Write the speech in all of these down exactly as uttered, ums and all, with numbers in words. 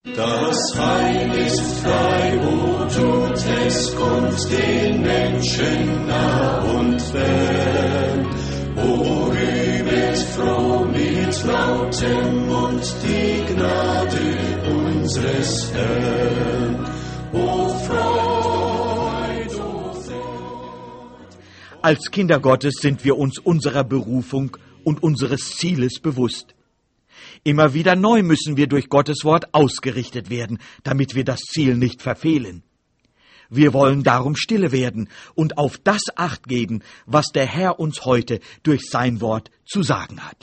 Das Heil ist frei, wo tut es, kommt den Menschen nah und fern. O rühmet froh mit lautem Mund die Gnade unseres Herrn. O Freud, o Freud. Als Kinder Gottes sind wir uns unserer Berufung und unseres Zieles bewusst. Immer wieder neu müssen wir durch Gottes Wort ausgerichtet werden, damit wir das Ziel nicht verfehlen. Wir wollen darum stille werden und auf das Acht geben, was der Herr uns heute durch sein Wort zu sagen hat.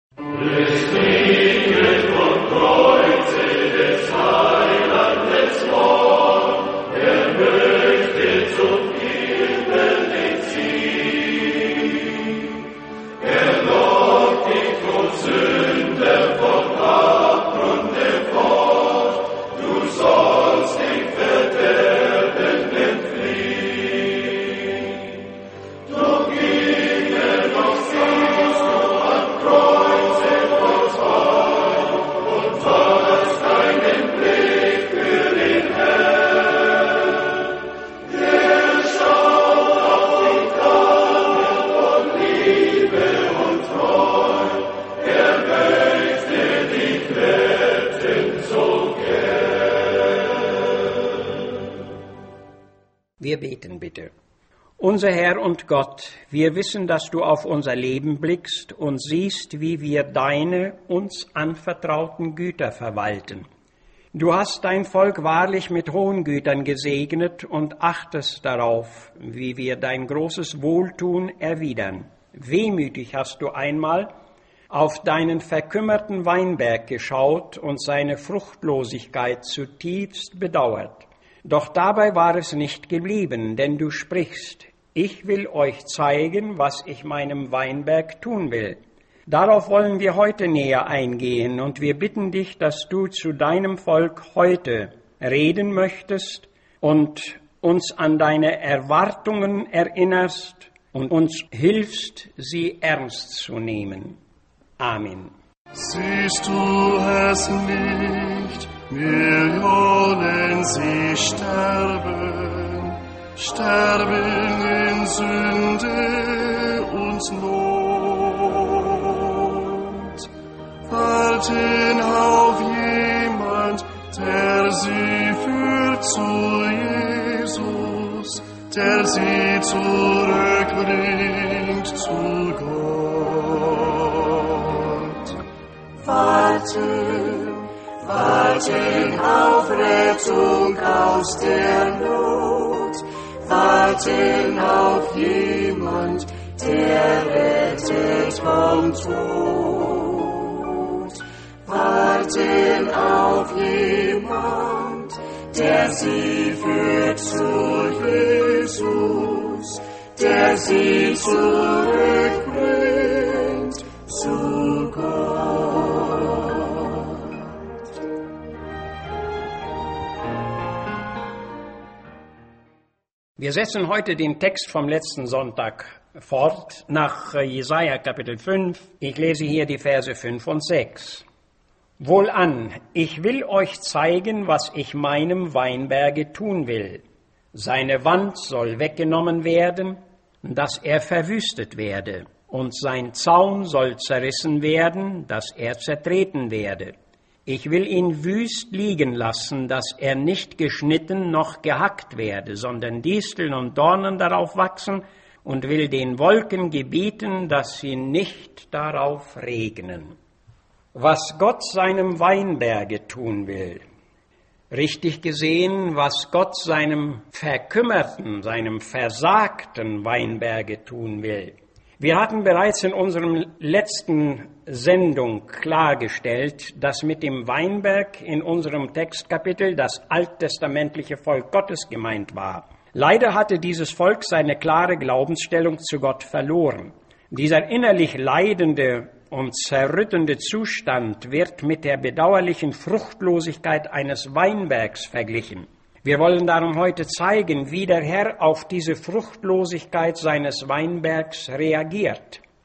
Wir beten bitte. Unser Herr und Gott, wir wissen, dass du auf unser Leben blickst und siehst, wie wir deine uns anvertrauten Güter verwalten. Du hast dein Volk wahrlich mit hohen Gütern gesegnet und achtest darauf, wie wir dein großes Wohltun erwidern. Wehmütig hast du einmal auf deinen verkümmerten Weinberg geschaut und seine Fruchtlosigkeit zutiefst bedauert. Doch dabei war es nicht geblieben, denn du sprichst, ich will euch zeigen, was ich meinem Weinberg tun will. Darauf wollen wir heute näher eingehen und wir bitten dich, dass du zu deinem Volk heute reden möchtest und uns an deine Erwartungen erinnerst und uns hilfst, sie ernst zu nehmen. Amen. Siehst du es nicht? Millionen sie sterben, sterben in Sünde und Not, warten auf jemand, der sie führt zu Jesus, der sie zurückbringt zu Gott. Warten. Warten auf Rettung aus der Not, warten auf jemand, der rettet vom Tod. Warten auf jemand, der sie führt zu Jesus, der sie zurückbringt zu Gott. Wir setzen heute den Text vom letzten Sonntag fort nach Jesaja Kapitel fünf. Ich lese hier die Verse fünf und sechs. Wohlan, ich will euch zeigen, was ich meinem Weinberge tun will. Seine Wand soll weggenommen werden, dass er verwüstet werde, und sein Zaun soll zerrissen werden, dass er zertreten werde. Ich will ihn wüst liegen lassen, dass er nicht geschnitten noch gehackt werde, sondern Disteln und Dornen darauf wachsen, und will den Wolken gebieten, dass sie nicht darauf regnen. Was Gott seinem Weinberge tun will, richtig gesehen, was Gott seinem verkümmerten, seinem versagten Weinberge tun will. Wir hatten bereits in unserem letzten Sendung klargestellt, dass mit dem Weinberg in unserem Textkapitel das alttestamentliche Volk Gottes gemeint war. Leider hatte dieses Volk seine klare Glaubensstellung zu Gott verloren. Dieser innerlich leidende und zerrüttende Zustand wird mit der bedauerlichen Fruchtlosigkeit eines Weinbergs verglichen. Wir wollen darum heute zeigen, wie der Herr auf diese Fruchtlosigkeit seines Weinbergs reagiert.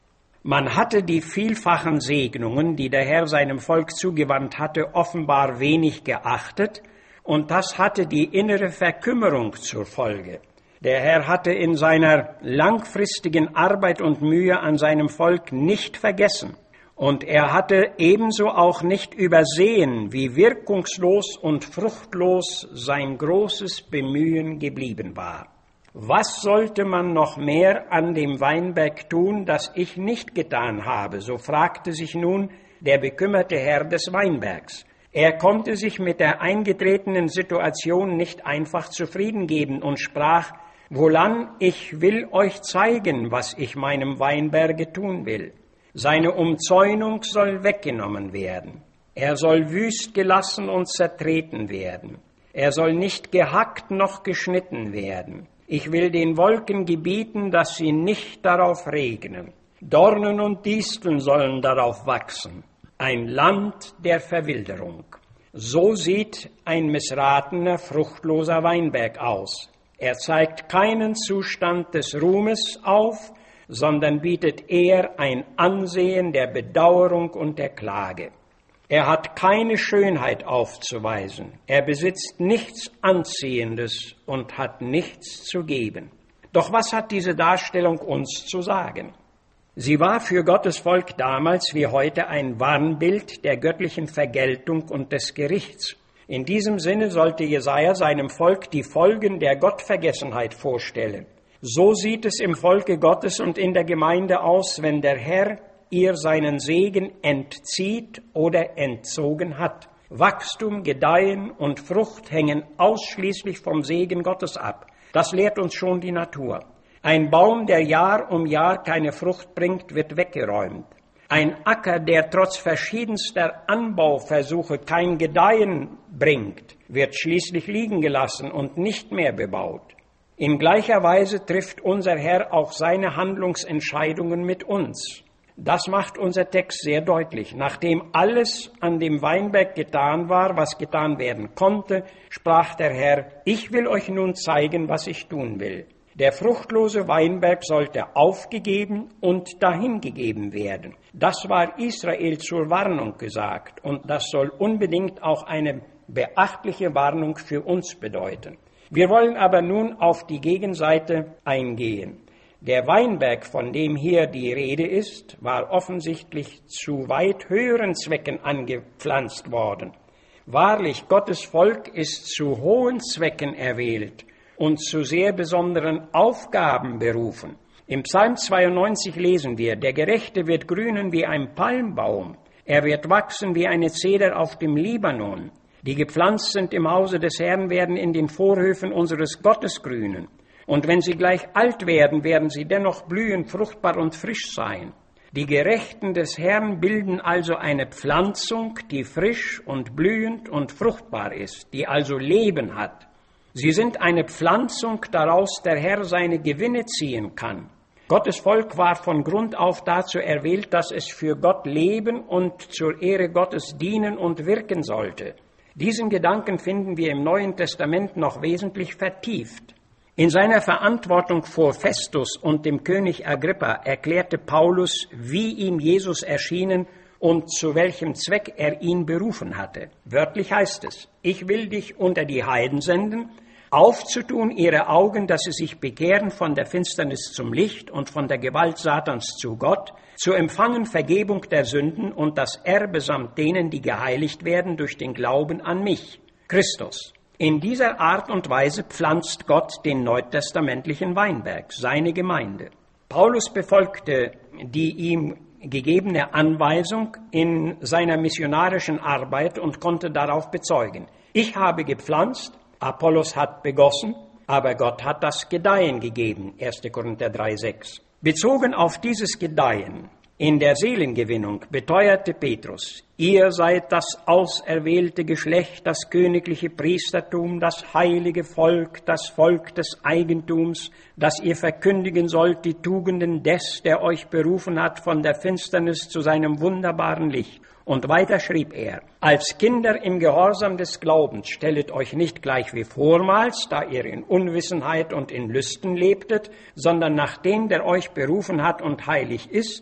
Man hatte die vielfachen Segnungen, die der Herr seinem Volk zugewandt hatte, offenbar wenig geachtet, und das hatte die innere Verkümmerung zur Folge. Der Herr hatte in seiner langfristigen Arbeit und Mühe an seinem Volk nicht vergessen, und er hatte ebenso auch nicht übersehen, wie wirkungslos und fruchtlos sein großes Bemühen geblieben war. Was sollte man noch mehr an dem Weinberg tun, das ich nicht getan habe? So fragte sich nun der bekümmerte Herr des Weinbergs. Er konnte sich mit der eingetretenen Situation nicht einfach zufrieden geben und sprach: Wohlan, ich will euch zeigen, was ich meinem Weinberge tun will. Seine Umzäunung soll weggenommen werden. Er soll wüst gelassen und zertreten werden. Er soll nicht gehackt noch geschnitten werden. Ich will den Wolken gebieten, dass sie nicht darauf regnen. Dornen und Disteln sollen darauf wachsen. Ein Land der Verwilderung. So sieht ein missratener, fruchtloser Weinberg aus. Er zeigt keinen Zustand des Ruhmes auf, sondern bietet eher ein Ansehen der Bedauerung und der Klage. Er hat keine Schönheit aufzuweisen. Er besitzt nichts Anziehendes und hat nichts zu geben. Doch was hat diese Darstellung uns zu sagen? Sie war für Gottes Volk damals wie heute ein Warnbild der göttlichen Vergeltung und des Gerichts. In diesem Sinne sollte Jesaja seinem Volk die Folgen der Gottvergessenheit vorstellen. So sieht es im Volke Gottes und in der Gemeinde aus, wenn der Herr ihr seinen Segen entzieht oder entzogen hat. Wachstum, Gedeihen und Frucht hängen ausschließlich vom Segen Gottes ab. Das lehrt uns schon die Natur. Ein Baum, der Jahr um Jahr keine Frucht bringt, wird weggeräumt. Ein Acker, der trotz verschiedenster Anbauversuche kein Gedeihen bringt, wird schließlich liegen gelassen und nicht mehr bebaut. In gleicher Weise trifft unser Herr auch seine Handlungsentscheidungen mit uns. Das macht unser Text sehr deutlich. Nachdem alles an dem Weinberg getan war, was getan werden konnte, sprach der Herr: Ich will euch nun zeigen, was ich tun will. Der fruchtlose Weinberg sollte aufgegeben und dahingegeben werden. Das war Israel zur Warnung gesagt, und das soll unbedingt auch eine beachtliche Warnung für uns bedeuten. Wir wollen aber nun auf die Gegenseite eingehen. Der Weinberg, von dem hier die Rede ist, war offensichtlich zu weit höheren Zwecken angepflanzt worden. Wahrlich, Gottes Volk ist zu hohen Zwecken erwählt und zu sehr besonderen Aufgaben berufen. Im Psalm zweiundneunzig lesen wir: Der Gerechte wird grünen wie ein Palmbaum, er wird wachsen wie eine Zeder auf dem Libanon. Die gepflanzt sind im Hause des Herrn, werden in den Vorhöfen unseres Gottes grünen. Und wenn sie gleich alt werden, werden sie dennoch blühen, fruchtbar und frisch sein. Die Gerechten des Herrn bilden also eine Pflanzung, die frisch und blühend und fruchtbar ist, die also Leben hat. Sie sind eine Pflanzung, daraus der Herr seine Gewinne ziehen kann. Gottes Volk war von Grund auf dazu erwählt, dass es für Gott leben und zur Ehre Gottes dienen und wirken sollte. Diesen Gedanken finden wir im Neuen Testament noch wesentlich vertieft. In seiner Verantwortung vor Festus und dem König Agrippa erklärte Paulus, wie ihm Jesus erschienen und zu welchem Zweck er ihn berufen hatte. Wörtlich heißt es: Ich will dich unter die Heiden senden, aufzutun ihre Augen, dass sie sich bekehren von der Finsternis zum Licht und von der Gewalt Satans zu Gott, zu empfangen Vergebung der Sünden und das Erbe samt denen, die geheiligt werden durch den Glauben an mich, Christus. In dieser Art und Weise pflanzt Gott den neutestamentlichen Weinberg, seine Gemeinde. Paulus befolgte die ihm gegebene Anweisung in seiner missionarischen Arbeit und konnte darauf bezeugen: Ich habe gepflanzt, Apollos hat begossen, aber Gott hat das Gedeihen gegeben, erster Korinther drei sechs. Bezogen auf dieses Gedeihen in der Seelengewinnung beteuerte Petrus: Ihr seid das auserwählte Geschlecht, das königliche Priestertum, das heilige Volk, das Volk des Eigentums, dass ihr verkündigen sollt die Tugenden des, der euch berufen hat von der Finsternis zu seinem wunderbaren Licht. Und weiter schrieb er: Als Kinder im Gehorsam des Glaubens stellet euch nicht gleich wie vormals, da ihr in Unwissenheit und in Lüsten lebtet, sondern nach dem, der euch berufen hat und heilig ist,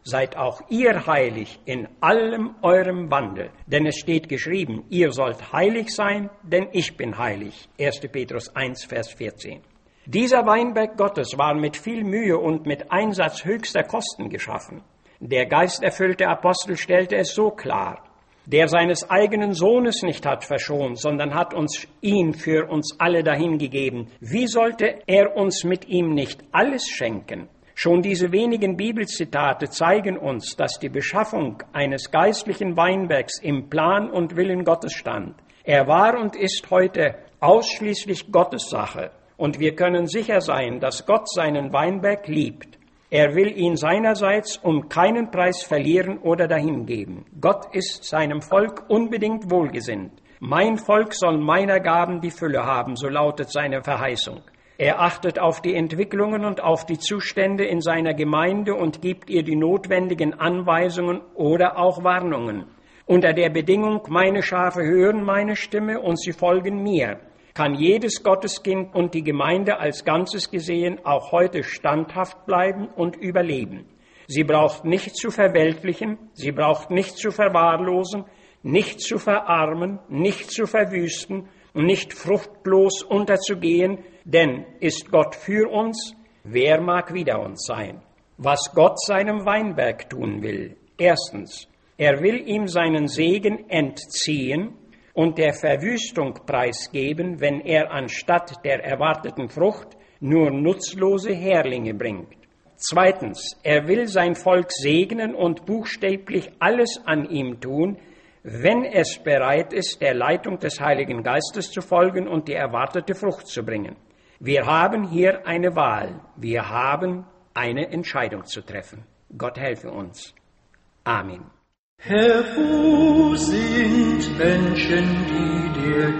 seid auch ihr heilig in allem eurem Wandel. Denn es steht geschrieben, ihr sollt heilig sein, denn ich bin heilig. erster Petrus eins, Vers vierzehn. Dieser Weinberg Gottes war mit viel Mühe und mit Einsatz höchster Kosten geschaffen. Der geisterfüllte Apostel stellte es so klar: Der seines eigenen Sohnes nicht hat verschont, sondern hat uns ihn für uns alle dahingegeben. Wie sollte er uns mit ihm nicht alles schenken? Schon diese wenigen Bibelzitate zeigen uns, dass die Beschaffung eines geistlichen Weinbergs im Plan und Willen Gottes stand. Er war und ist heute ausschließlich Gottes Sache. Und wir können sicher sein, dass Gott seinen Weinberg liebt. Er will ihn seinerseits um keinen Preis verlieren oder dahingeben. Gott ist seinem Volk unbedingt wohlgesinnt. Mein Volk soll meiner Gaben die Fülle haben, so lautet seine Verheißung. Er achtet auf die Entwicklungen und auf die Zustände in seiner Gemeinde und gibt ihr die notwendigen Anweisungen oder auch Warnungen. Unter der Bedingung, meine Schafe hören meine Stimme und sie folgen mir, kann jedes Gotteskind und die Gemeinde als Ganzes gesehen auch heute standhaft bleiben und überleben. Sie braucht nicht zu verweltlichen, sie braucht nicht zu verwahrlosen, nicht zu verarmen, nicht zu verwüsten, nicht fruchtlos unterzugehen, denn ist Gott für uns, wer mag wider uns sein? Was Gott seinem Weinberg tun will: Erstens, er will ihm seinen Segen entziehen und der Verwüstung preisgeben, wenn er anstatt der erwarteten Frucht nur nutzlose Härlinge bringt. Zweitens, er will sein Volk segnen und buchstäblich alles an ihm tun, wenn es bereit ist, der Leitung des Heiligen Geistes zu folgen und die erwartete Frucht zu bringen. Wir haben hier eine Wahl. Wir haben eine Entscheidung zu treffen. Gott helfe uns. Amen. Herr, wo sind Menschen, die dir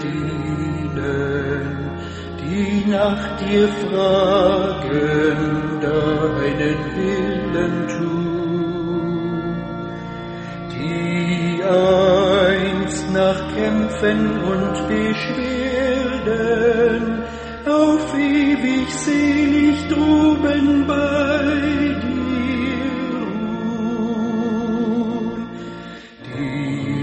dienen, die nach dir fragen, deinen Willen tun, die einst nach Kämpfen und Beschwerden auf ewig selig droben bei dir ruhen, die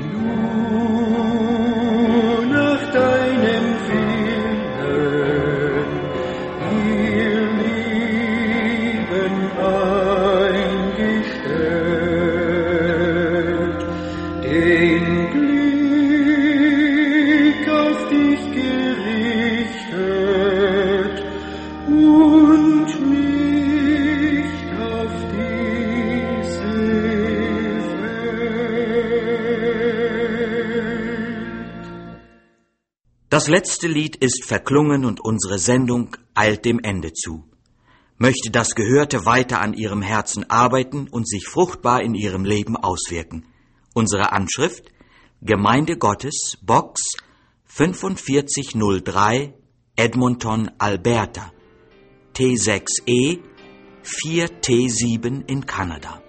nur nach deinem Willen ihr Leben eingestellt, den Blick auf dich gerichtet und nicht auf diese Welt. Das letzte Lied ist verklungen und unsere Sendung eilt dem Ende zu. Möchte das Gehörte weiter an Ihrem Herzen arbeiten und sich fruchtbar in Ihrem Leben auswirken. Unsere Anschrift: Gemeinde Gottes, Box fünfundvierzig null drei, Edmonton, Alberta, T sechs E vier T sieben in Kanada.